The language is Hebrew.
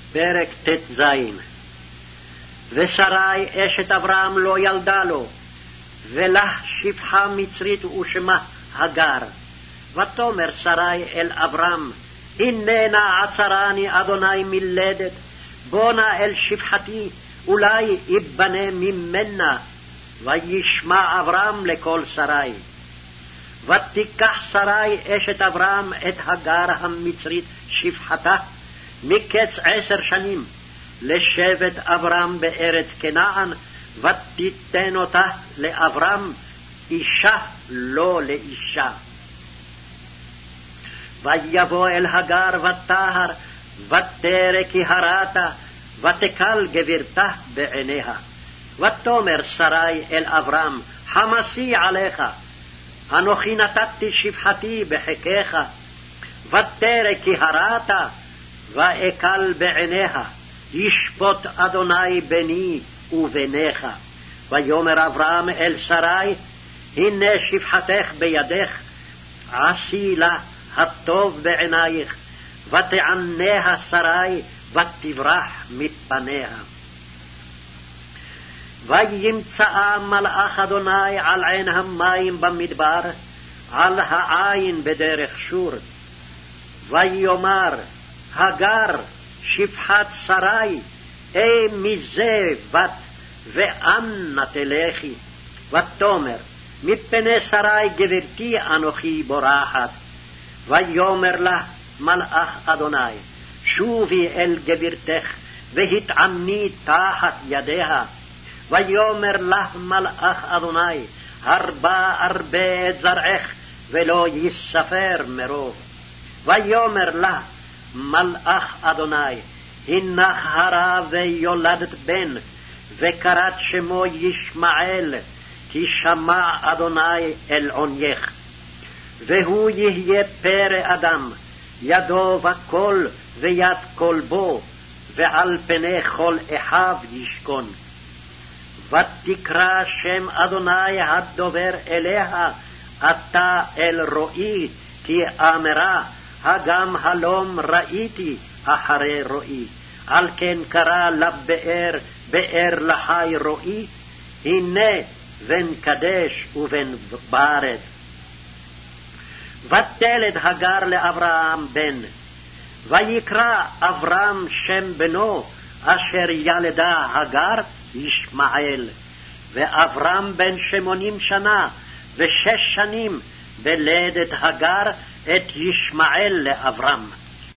פרק ט"ז. ושרי אשת אברהם לא ילדה לו, ולה שפחה מצרית ושמה הגר. ותאמר שרי אל אברהם, הננה עצרני אדוני מלדת, בונה אל שפחתי, אולי יבנה ממנה. וישמע אברהם לקול שרי. ותיקח שרי אשת אברהם את הגר המצרית שפחתה, מקץ 10 שנים, לשבט אברהם בארץ כנען, ותיתן אותה לאברהם, אישה לא לאישה. ויבוא אל הגר ותהר, ותרא כי הרתה, ותקל גבירתה בעיניה. ותאמר שרי אל אברהם, חמסי עליך, אנוכי נתתי שפחתי בחיקך. ותרא כי הרתה, ואקל בעיניה, ישפוט אדוני ביני וביניך. ויאמר אברהם אל שרי, הנה שפחתך בידך, עשי לה הטוב בעינייך. ותעניה שרי, ותברח מפניה. וימצאה מלאך אדוני על עין המים במדבר, על העין בדרך שור. ויאמר, הגר שפחת שרי, מזה בת, ואנה תלכי. ותאמר, מפני שרי גברתי אנוכי בורחת. ויאמר לה מלאך אדוני, שובי אל גברתך, והתעני תחת ידיה. ויאמר לה מלאך אדוני, הרבה את זרעך, ולא יספר מרוב. ויאמר לה מלאך אדוני, הנך הרה ויולדת בן, וקראת שמו ישמעאל, כי שמע אדוני אל עונייך. והוא יהיה פרא אדם, ידו וכל ויד כלבו, ועל פני כל אחיו ישכון. ותקרא שם אדוני הדובר אליה, אתה אל רואי, כי אמרה, הגם הלום ראיתי אחרי רואי. על כן קרא לבאר, באר לחי רואי, הנה בן קדש ובן ברד. ותלד הגר לאברהם בן, ויקרא אברהם שם בנו, אשר ילדה הגר, ישמעאל. ואברהם בן 80 שנה ו6 שנים בלדת הגר את ישמעאל לאברהם.